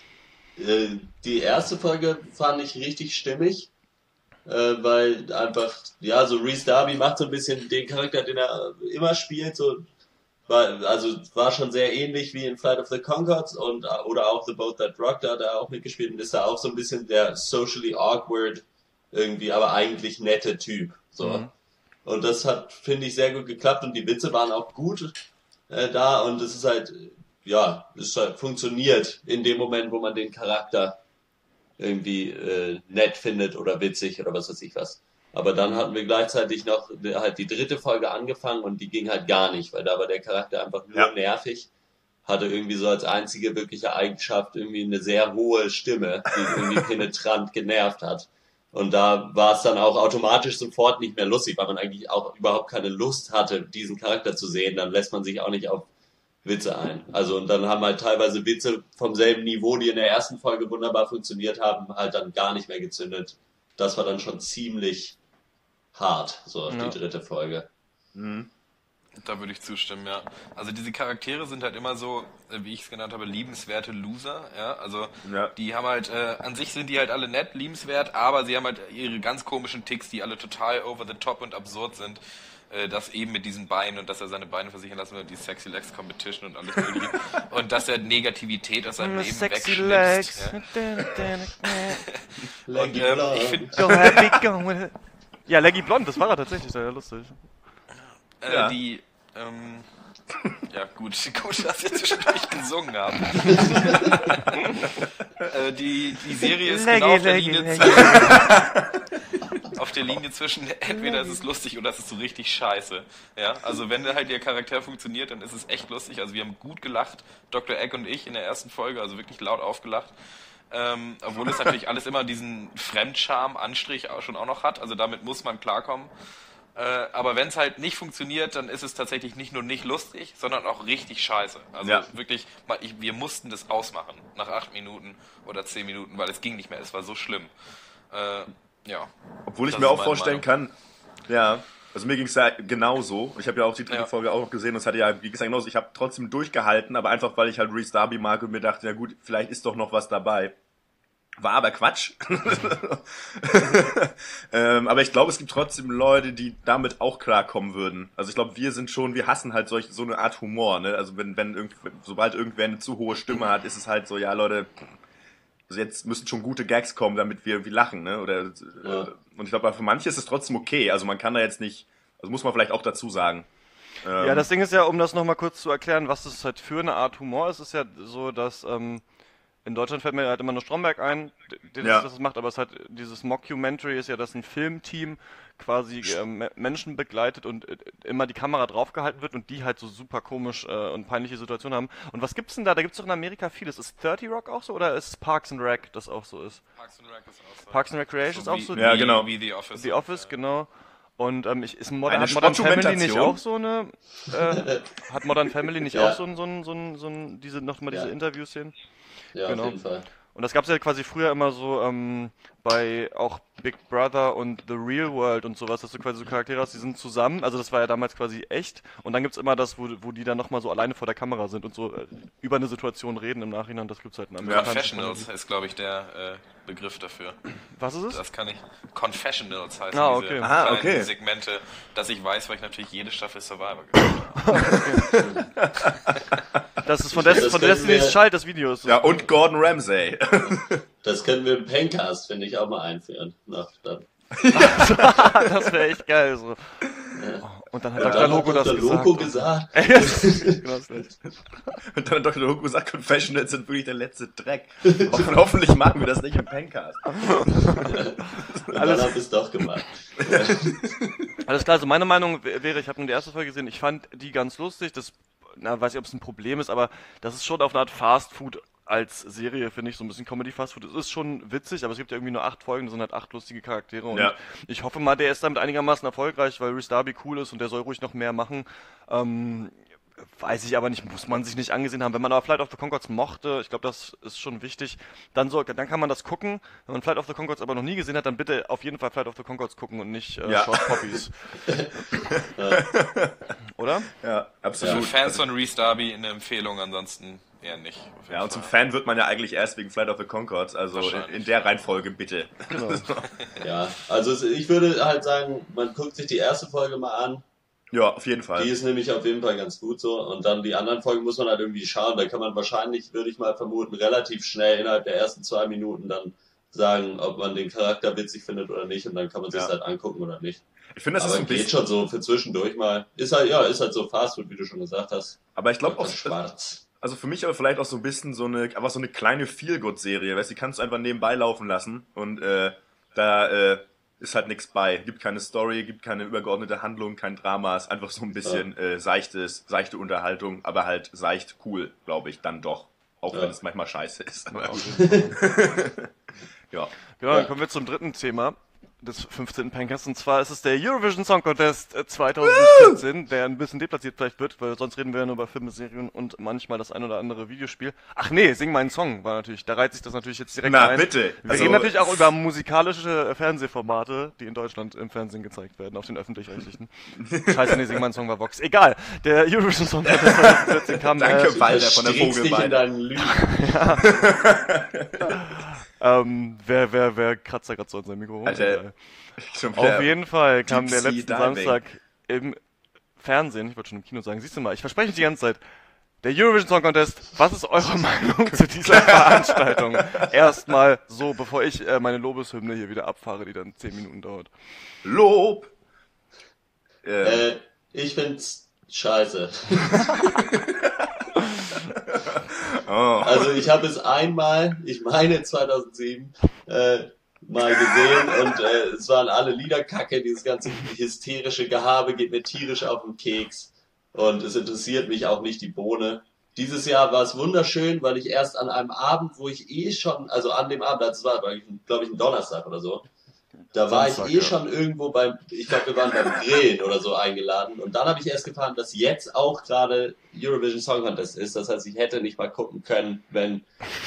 Die erste Folge fand ich richtig stimmig, weil einfach, ja, so Rhys Darby macht so ein bisschen den Charakter, den er immer spielt, so, war schon sehr ähnlich wie in Flight of the Conchords oder auch The Boat That Rocked, da hat er auch mitgespielt und ist da auch so ein bisschen der socially awkward irgendwie, aber eigentlich nette Typ, so. Und das hat, finde ich, sehr gut geklappt und die Witze waren auch gut da und es ist halt, ja, es halt funktioniert in dem Moment, wo man den Charakter irgendwie nett findet oder witzig oder was weiß ich was. Aber dann hatten wir gleichzeitig noch halt die 3. Folge angefangen und die ging halt gar nicht, weil da war der Charakter einfach nur nervig, hatte irgendwie so als einzige wirkliche Eigenschaft irgendwie eine sehr hohe Stimme, die irgendwie penetrant genervt hat. Und da war es dann auch automatisch sofort nicht mehr lustig, weil man eigentlich auch überhaupt keine Lust hatte, diesen Charakter zu sehen. Dann lässt man sich auch nicht auf Witze ein. Also und dann haben halt teilweise Witze vom selben Niveau, die in der ersten Folge wunderbar funktioniert haben, halt dann gar nicht mehr gezündet. Das war dann schon ziemlich hart, so die 3. Folge. Da würde ich zustimmen, ja. Also diese Charaktere sind halt immer so, wie ich es genannt habe, liebenswerte Loser, ja. Also die haben halt, an sich sind die halt alle nett, liebenswert, aber sie haben halt ihre ganz komischen Ticks, die alle total over the top und absurd sind. Das eben mit diesen Beinen und dass er seine Beine versichern lassen will, die Sexy Legs Competition und alles mögliche. Und dass er Negativität aus seinem Leben wegschnipst. Ja. Und ich finde... Ja, Leggy Blond, das war er tatsächlich, sehr lustig. Ja, gut, dass ihr zwischendurch gesungen habt. die Serie ist Leggy, genau auf der leggy, Linie leggy. auf der Linie zwischen entweder ist es lustig oder es ist so richtig scheiße. Ja, also wenn halt ihr Charakter funktioniert, dann ist es echt lustig. Also wir haben gut gelacht, Dr. Egg und ich in der ersten Folge, also wirklich laut aufgelacht. Obwohl es natürlich alles immer diesen Fremdscham-Anstrich auch noch hat, also damit muss man klarkommen. Aber wenn es halt nicht funktioniert, dann ist es tatsächlich nicht nur nicht lustig, sondern auch richtig scheiße. Also Ja. wirklich, wir mussten das ausmachen nach 8 Minuten oder 10 Minuten, weil es ging nicht mehr, es war so schlimm. Ja. Obwohl ich Das mir ist auch meine vorstellen Meinung. kann, ja, also mir ging es ja genauso. Ich habe ja auch die dritte Ja. Folge auch noch gesehen und es hatte ja, wie gesagt, genauso. Ich habe trotzdem durchgehalten, aber einfach, weil ich halt Reese Darby mag und mir dachte, ja gut, vielleicht ist doch noch was dabei. War aber Quatsch. Aber ich glaube, es gibt trotzdem Leute, die damit auch klarkommen würden. Also ich glaube, wir hassen halt so eine Art Humor, ne? Also sobald irgendwer eine zu hohe Stimme hat, ist es halt so, ja Leute, also jetzt müssen schon gute Gags kommen, damit wir irgendwie lachen, ne? Und ich glaube, für manche ist es trotzdem okay. Also man kann da jetzt nicht, also muss man vielleicht auch dazu sagen. Ja, das Ding ist ja, um das nochmal kurz zu erklären, was das halt für eine Art Humor ist, ist ja so, dass in Deutschland fällt mir halt immer nur Stromberg ein, der Ja. das macht, aber es hat dieses Mockumentary ist ja, dass ein Filmteam quasi Menschen begleitet und immer die Kamera draufgehalten wird und die halt so super komisch und peinliche Situationen haben. Und was gibt's denn da? Da gibt's doch in Amerika vieles. Ist 30 Rock auch so oder ist Parks and Rec das auch so ist? Parks and Rec ist auch so. Parks and Recreation ist auch so? Ja, genau. Wie The Office. The Office, genau. Und Eine hat Modern Family nicht Sportdokumentation? auch so eine? Hat Modern Family nicht Ja. auch so ein diese Ja. Interview-Szenen? Ja, Genau. auf jeden Fall. Und das gab's ja quasi früher immer so bei auch Big Brother und The Real World und sowas, dass du quasi so Charaktere hast, die sind zusammen, also das war ja damals quasi echt und dann gibt's immer das, wo die dann nochmal so alleine vor der Kamera sind und so über eine Situation reden im Nachhinein, das gibt's halt in amerikanischen Confessionals Comedy. ist, glaube ich, der Begriff dafür. Was ist es? Das kann ich. Confessionals heißen Ah, diese okay. Ah, kleinen okay. Segmente, dass ich weiß, weil ich natürlich jede Staffel Survivor geguckt habe. Das ist von Das können Destiny's wir- Child, das Video ist. Ja, und Gordon Ramsay. Das können wir im Pencast, finde ich, auch mal einführen. Dann. Das wäre echt geil so. Und dann hat Und Dr. dann Logo hat das Dr. gesagt. Logo gesagt. Genau, das ist Und dann hat Dr. Hugo gesagt, Confessionals sind wirklich der letzte Dreck. Hoffentlich machen wir das nicht im Pencast. Und dann hab ich es doch gemacht. Alles klar, also meine Meinung wäre, ich habe nur die erste Folge gesehen, ich fand die ganz lustig, weiß nicht, ob es ein Problem ist, aber das ist schon auf eine Art Fast Food als Serie, finde ich, so ein bisschen Comedy Fast Food. Es ist schon witzig, aber es gibt ja irgendwie nur 8 Folgen, das sind halt 8 lustige Charaktere und Ja. ich hoffe mal, der ist damit einigermaßen erfolgreich, weil Reese Darby cool ist und der soll ruhig noch mehr machen. Weiß ich aber nicht, muss man sich nicht angesehen haben. Wenn man aber Flight of the Conchords mochte, ich glaube, das ist schon wichtig, dann kann man das gucken. Wenn man Flight of the Conchords aber noch nie gesehen hat, dann bitte auf jeden Fall Flight of the Conchords gucken und nicht Ja. Short Copies. Oder? Ja, Für absolut. Fans von Reese Darby eine Empfehlung, ansonsten eher nicht. auf jeden Ja, und zum Fall. Fan wird man ja eigentlich erst wegen Flight of the Conchords, also Wahrscheinlich. in der Reihenfolge bitte. Ja, also ich würde halt sagen, man guckt sich die erste Folge mal an. Ja, auf jeden Fall. Die ist nämlich auf jeden Fall ganz gut so. Und dann die anderen Folgen muss man halt irgendwie schauen. Da kann man wahrscheinlich, würde ich mal vermuten, relativ schnell innerhalb der ersten 2 Minuten dann sagen, ob man den Charakter witzig findet oder nicht. Und dann kann man sich Ja. halt angucken oder nicht. Ich finde, das Aber ist ein geht bisschen, schon so für zwischendurch mal. Ist halt so Fastfood, wie du schon gesagt hast. aber ich glaube auch, Ganz schwarz. also für mich aber vielleicht auch so ein bisschen aber so eine kleine Feel-Good-Serie, weißt du, die kannst du einfach nebenbei laufen lassen und da ist halt nichts bei. Gibt keine Story, gibt keine übergeordnete Handlung, kein Drama, ist einfach so ein bisschen seichte Unterhaltung, aber halt seicht cool, glaube ich, dann doch. Auch Ja. wenn es manchmal scheiße ist. Aber ja. Genau, dann kommen wir zum dritten Thema des 15. Pankers, und zwar ist es der Eurovision Song Contest 2014, der ein bisschen deplatziert vielleicht wird, weil sonst reden wir ja nur über Filme, Serien und manchmal das ein oder andere Videospiel. Ach nee, Sing meinen Song war natürlich, da reiht sich das natürlich jetzt direkt Na, ein. bitte. Wir Also- reden natürlich auch über musikalische Fernsehformate, die in Deutschland im Fernsehen gezeigt werden, auf den öffentlich-rechtlichen. Scheiße, nee, Sing meinen Song war Vox. Egal, der Eurovision Song Contest 2014 kam... Danke, Walter von der Verstrickst dich in Vogelweide. deinen Lügen. Wer kratzt da gerade so an seinem Mikro rum? Alter, Egal. Schon Auf wieder jeden Fall kam Deep der Sea letzten Diving. Samstag im Fernsehen, ich wollte schon im Kino sagen, siehst du mal, ich verspreche mich die ganze Zeit, der Eurovision Song Contest, was ist eure Meinung zu dieser Veranstaltung? Erstmal so, bevor ich meine Lobeshymne hier wieder abfahre, die dann 10 Minuten dauert. Lob! Ich find's scheiße. Also ich habe es einmal, ich meine 2007, mal gesehen und es waren alle Lieder kacke, dieses ganze hysterische Gehabe geht mir tierisch auf den Keks und es interessiert mich auch nicht die Bohne. Dieses Jahr war es wunderschön, weil ich erst an einem Abend, wo ich also an dem Abend, das war, glaube ich, ein Donnerstag oder so, da war Samstag, ich schon irgendwo ich glaube, wir waren beim Grillen oder so eingeladen und dann habe ich erst gefahren, dass jetzt auch gerade Eurovision Song Contest ist. Das heißt, ich hätte nicht mal gucken können, wenn,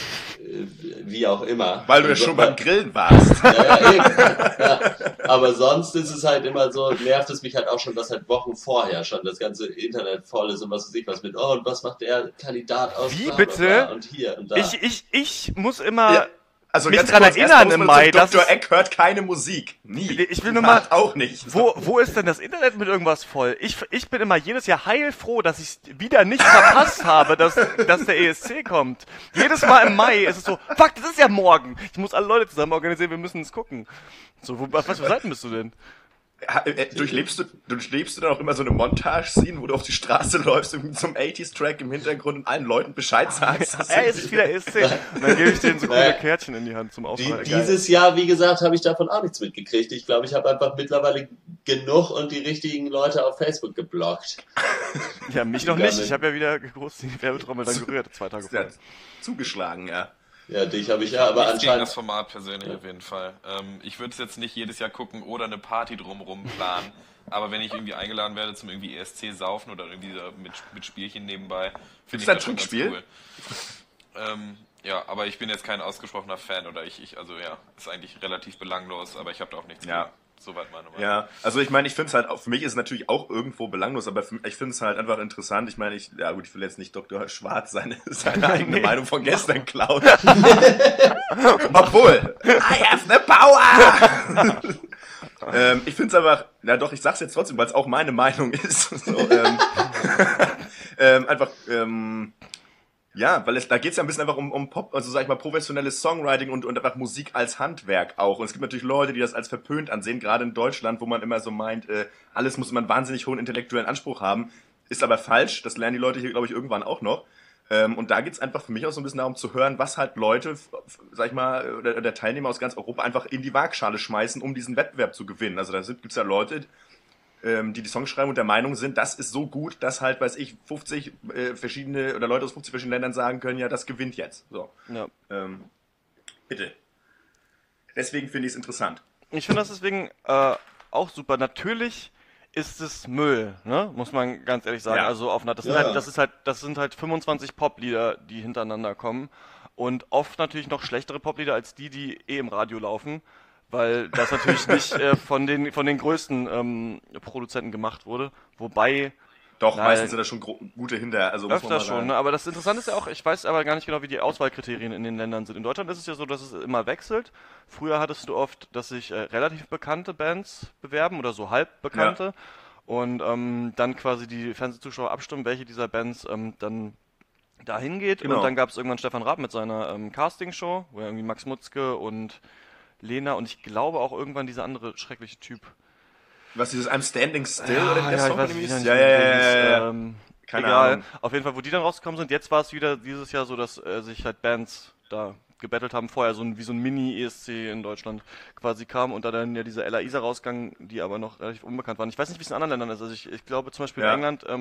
wie auch immer. Weil du ja schon beim Grillen warst. Ja, eben. Ja. Aber sonst ist es halt immer so, nervt es mich halt auch schon, dass halt Wochen vorher schon das ganze Internet voll ist und was weiß ich was mit, und was macht der Kandidat aus? Wie bla, bitte? bla, bla, und hier und da. Ich muss immer Ja. Also mich ganz dran kurz, erinnern erst im muss man Mai, zum dass Dr. es- Eck hört keine Musik. Nie. Ich will nur mal- Macht auch nicht. Wo ist denn das Internet mit irgendwas voll? Ich bin immer jedes Jahr heilfroh, dass ich wieder nicht verpasst habe, dass der ESC kommt. Jedes Mal im Mai ist es so, fuck, das ist ja morgen. Ich muss alle Leute zusammen organisieren, wir müssen es gucken. So, was für Seiten bist du denn? Durchlebst du dann auch immer so eine Montage-Scene, wo du auf die Straße läufst und zum 80s-Track im Hintergrund und allen Leuten Bescheid sagst? dass Ey, es ist wieder ESC. Und dann gebe ich denen so coole Kärtchen in die Hand zum Aufhören. Dieses Jahr, wie gesagt, habe ich davon auch nichts mitgekriegt. Ich glaube, ich habe einfach mittlerweile genug und die richtigen Leute auf Facebook geblockt. Ja, mich noch nicht. Ich habe ja wieder groß die Werbetrommel dann gerührt, 2 Tage ja, vorher. zugeschlagen, ja. Ja, dich habe ich ja, aber Nichts gegen das anscheinend. Format persönlich auf jeden Fall. Ich würde es jetzt nicht jedes Jahr gucken oder eine Party drumherum planen. Aber wenn ich irgendwie eingeladen werde zum irgendwie ESC saufen oder irgendwie so mit Spielchen nebenbei, finde ich da ein das schon ganz Trinkspiel? cool. Ja, aber ich bin jetzt kein ausgesprochener Fan oder also ja, ist eigentlich relativ belanglos, aber ich habe da auch nichts Ja. gegen. Soweit meine Meinung. Ja, also ich meine, ich finde es halt, für mich ist es natürlich auch irgendwo belanglos, aber ich finde es halt einfach interessant. Ich meine, ich will jetzt nicht Dr. Schwarz seine eigene Meinung von gestern klauen. Obwohl, I have the power! Ich finde es einfach, ich sag's jetzt trotzdem, weil es auch meine Meinung ist. So, ja, weil da geht's ja ein bisschen einfach um Pop, also sag ich mal, professionelles Songwriting und einfach Musik als Handwerk auch. Und es gibt natürlich Leute, die das als verpönt ansehen, gerade in Deutschland, wo man immer so meint, alles muss man wahnsinnig hohen intellektuellen Anspruch haben. Ist aber falsch, das lernen die Leute hier, glaube ich, irgendwann auch noch. Und da geht's einfach für mich auch so ein bisschen darum zu hören, was halt Leute, sag ich mal, oder der Teilnehmer aus ganz Europa einfach in die Waagschale schmeißen, um diesen Wettbewerb zu gewinnen. Also da gibt's ja Leute, die Songs schreiben und der Meinung sind, das ist so gut, dass halt, weiß ich, 50 verschiedene oder Leute aus 50 verschiedenen Ländern sagen können, ja, das gewinnt jetzt. So. Ja. Bitte. Deswegen finde ich es interessant. Ich finde das deswegen auch super. Natürlich ist es Müll, ne? Muss man ganz ehrlich sagen. Ja. Also das sind halt 25 Poplieder, die hintereinander kommen. Und oft natürlich noch schlechtere Poplieder als die im Radio laufen. Weil das natürlich nicht von den größten Produzenten gemacht wurde. Wobei Doch, Nein. meistens sind da schon gute hinter. Also muss man öfter mal schon, sagen. ne? Aber das Interessante ist ja auch, ich weiß aber gar nicht genau, wie die Auswahlkriterien in den Ländern sind. In Deutschland ist es ja so, dass es immer wechselt. Früher hattest du oft, dass sich relativ bekannte Bands bewerben oder so halb bekannte. Und dann quasi die Fernsehzuschauer abstimmen, welche dieser Bands dann dahin geht. Genau. Und dann gab es irgendwann Stefan Raab mit seiner Castingshow, wo er irgendwie Max Mutzke und Lena und ich glaube auch irgendwann dieser andere schreckliche Typ. Was dieses I'm Standing Still oder der ich Song weiß von ihm wieder hieß? nicht, Ja, wie ja, der ja, hieß. ja, ja. Keine Egal. Ahnung. Auf jeden Fall, wo die dann rausgekommen sind. Jetzt war es wieder dieses Jahr so, dass sich halt Bands da gebettelt haben. Vorher wie so ein Mini-ESC in Deutschland quasi kam und da dann ja diese Ella Isa rausgegangen, die aber noch relativ unbekannt waren. Ich weiß nicht, wie es in anderen Ländern ist. Also ich glaube zum Beispiel Ja. in England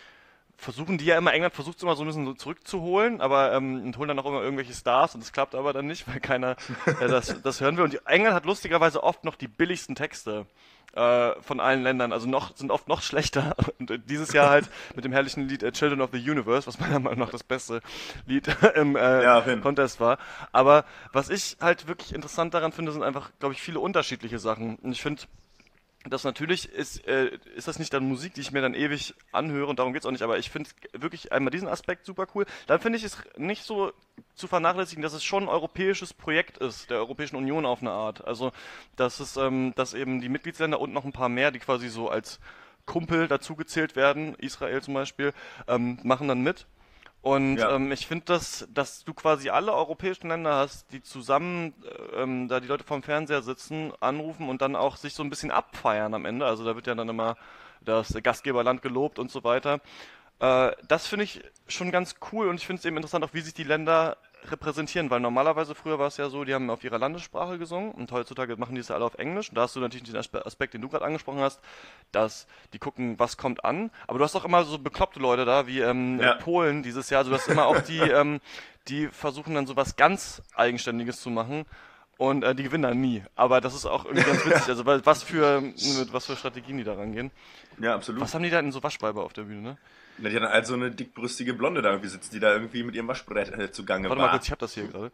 England versucht es immer so ein bisschen so zurückzuholen, aber und holen dann auch immer irgendwelche Stars und das klappt aber dann nicht, weil keiner das hören will. Und England hat lustigerweise oft noch die billigsten Texte von allen Ländern, also sind oft noch schlechter. Und dieses Jahr halt mit dem herrlichen Lied Children of the Universe, was meiner Meinung nach das beste Lied im Ja, Finn. Contest war. Aber was ich halt wirklich interessant daran finde, sind einfach, glaube ich, viele unterschiedliche Sachen. Und ich finde, das natürlich ist das nicht dann Musik, die ich mir dann ewig anhöre und darum geht's auch nicht, aber ich finde wirklich einmal diesen Aspekt super cool. Dann finde ich es nicht so zu vernachlässigen, dass es schon ein europäisches Projekt ist, der Europäischen Union auf eine Art. Also, dass eben die Mitgliedsländer und noch ein paar mehr, die quasi so als Kumpel dazugezählt werden, Israel zum Beispiel, machen dann mit. Und Ja. ich finde, dass du quasi alle europäischen Länder hast, die zusammen, da die Leute vorm Fernseher sitzen, anrufen und dann auch sich so ein bisschen abfeiern am Ende. Also da wird ja dann immer das Gastgeberland gelobt und so weiter. Das finde ich schon ganz cool und ich finde es eben interessant, auch wie sich die Länder repräsentieren, weil normalerweise früher war es ja so, die haben auf ihrer Landessprache gesungen und heutzutage machen die es ja alle auf Englisch und da hast du natürlich den Aspekt, den du gerade angesprochen hast, dass die gucken, was kommt an, aber du hast auch immer so bekloppte Leute da, wie Polen dieses Jahr, also du hast immer auch die versuchen dann so was ganz Eigenständiges zu machen und die gewinnen dann nie, aber das ist auch irgendwie ganz witzig, also mit was für Strategien die da rangehen. Ja, absolut. Was haben die da in so Waschweiber auf der Bühne, ne? Na, die hatten halt so eine dickbrüstige Blonde da irgendwie sitzen, die da irgendwie mit ihrem Waschbrett zugange Warte mal war. kurz, ich hab das hier gerade.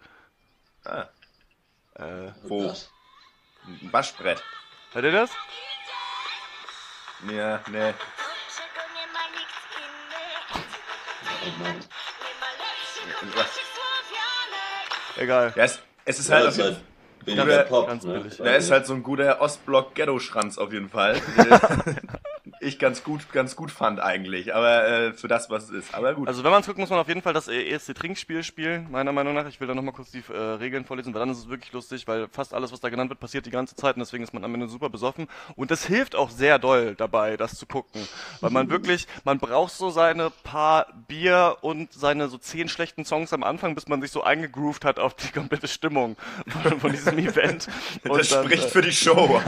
Wo? Ein Waschbrett. Hört ihr das? Ja, ne. Oh Mann. Egal. Ja, es ist halt auf jeden Fall. Billiger Pop, ganz ne? billig. Da ist halt so ein guter Ostblock-Ghetto-Schranz auf jeden Fall. Ich ganz gut fand eigentlich, aber für das, was es ist. Aber gut. Also wenn man es guckt, muss man auf jeden Fall das erste Trinkspiel spielen, meiner Meinung nach. Ich will da nochmal kurz die Regeln vorlesen, weil dann ist es wirklich lustig, weil fast alles, was da genannt wird, passiert die ganze Zeit und deswegen ist man am Ende super besoffen. Und das hilft auch sehr doll dabei, das zu gucken. Weil man braucht so seine paar Bier und seine so 10 schlechten Songs am Anfang, bis man sich so eingegroovt hat auf die komplette Stimmung von diesem Event. Und das dann, spricht für die Show.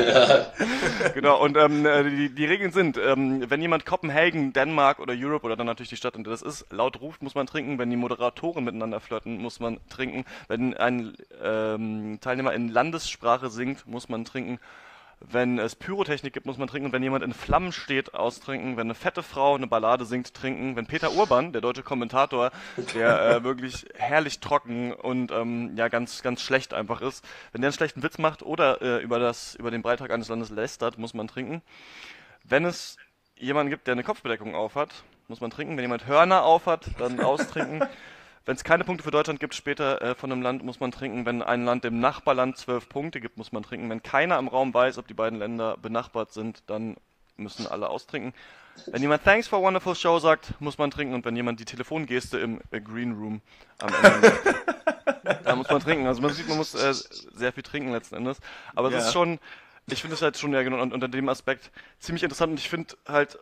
Genau, und die Regeln sind, wenn jemand Kopenhagen, Dänemark oder Europe oder dann natürlich die Stadt, in der das ist, laut ruft, muss man trinken. Wenn die Moderatoren miteinander flirten, muss man trinken. Wenn ein Teilnehmer in Landessprache singt, muss man trinken. Wenn es Pyrotechnik gibt, muss man trinken. Und wenn jemand in Flammen steht, austrinken. Wenn eine fette Frau eine Ballade singt, trinken. Wenn Peter Urban, der deutsche Kommentator, der wirklich herrlich trocken und ganz, ganz schlecht einfach ist, wenn der einen schlechten Witz macht oder über den Beitrag eines Landes lästert, muss man trinken. Wenn es jemanden gibt, der eine Kopfbedeckung aufhat, muss man trinken. Wenn jemand Hörner aufhat, dann austrinken. Wenn es keine Punkte für Deutschland gibt später von einem Land, muss man trinken. Wenn ein Land dem Nachbarland 12 Punkte gibt, muss man trinken. Wenn keiner im Raum weiß, ob die beiden Länder benachbart sind, dann müssen alle austrinken. Wenn jemand Thanks for a wonderful show sagt, muss man trinken. Und wenn jemand die Telefongeste im Green Room am Ende macht, dann muss man trinken. Also man sieht, man muss sehr viel trinken letzten Endes. Aber es ist schon, ich finde es halt schon unter dem Aspekt ziemlich interessant. Und ich finde halt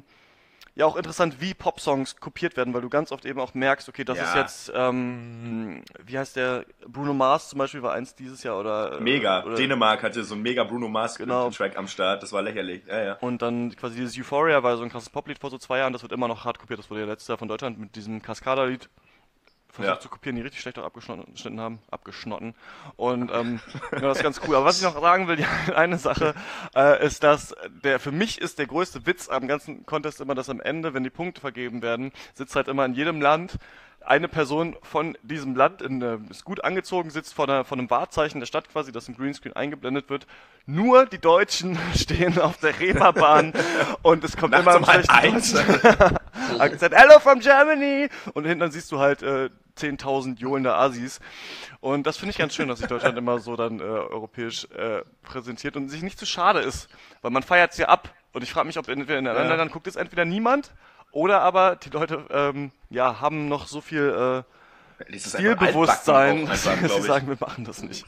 auch interessant, wie Popsongs kopiert werden, weil du ganz oft eben auch merkst, okay, das ist jetzt, wie heißt der, Bruno Mars zum Beispiel war eins dieses Jahr oder... Mega. Oder Dänemark hatte so einen mega Bruno Mars Genau. Track am Start, das war lächerlich. Ja. Und dann quasi dieses Euphoria war so ein krasses Poplied vor so 2 Jahren, das wird immer noch hart kopiert, das wurde ja letztes Jahr von Deutschland mit diesem Cascada-Lied versucht zu kopieren, die richtig schlecht auch abgeschnotten. Und das ist ganz cool. Aber was ich noch sagen will, die eine Sache, ist, dass für mich ist der größte Witz am ganzen Contest immer, dass am Ende, wenn die Punkte vergeben werden, sitzt halt immer in jedem Land eine Person von diesem Land, ist gut angezogen, sitzt vor einem Wahrzeichen der Stadt quasi, das im Greenscreen eingeblendet wird. Nur die Deutschen stehen auf der Reeperbahn und es kommt immer um halb eins. gesagt, hello from Germany! Und hinten siehst du halt 10.000 johlende Asis. Und das finde ich ganz schön, dass sich Deutschland immer so dann europäisch präsentiert und sich nicht zu schade ist. Weil man feiert es ja ab. Und ich frage mich, ob in den anderen Ländern guckt es entweder niemand oder aber die Leute haben noch so viel Stilbewusstsein, dass sie sagen, wir machen das nicht.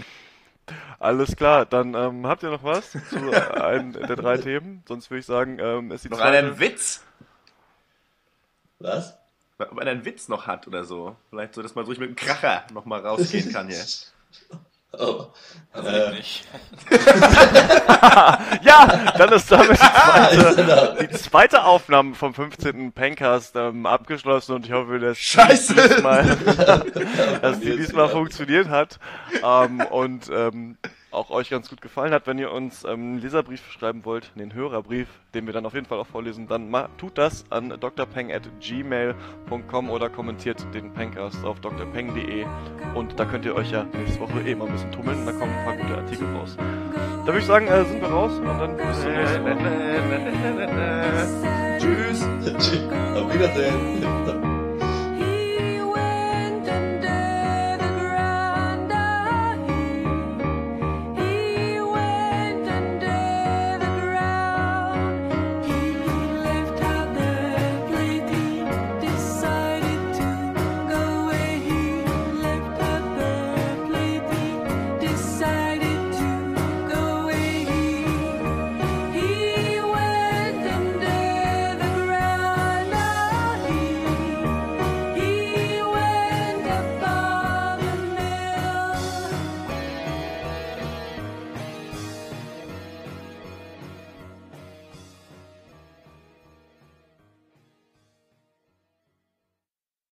Alles klar, dann habt ihr noch was zu einem der 3 Themen? Sonst würde ich sagen, es ist die Noch zweite. einen Witz? Was? Ob einer einen Witz noch hat oder so. Vielleicht so, dass man ruhig mit einem Kracher nochmal rausgehen kann hier. Oh. Nicht. Ja, dann ist damit die zweite Aufnahme vom 15. Pencast abgeschlossen und ich hoffe, dass die diesmal funktioniert hat und auch euch ganz gut gefallen hat. Wenn ihr uns einen Leserbrief schreiben wollt, den Hörerbrief, den wir dann auf jeden Fall auch vorlesen, dann tut das an drpeng@gmail.com oder kommentiert den Pencast auf drpeng.de und da könnt ihr euch ja nächste Woche mal ein bisschen tummeln und da kommen ein paar gute Artikel raus. Da würde ich sagen, sind wir raus und dann bis zum nächsten Mal. Tschüss. Auf Wiedersehen.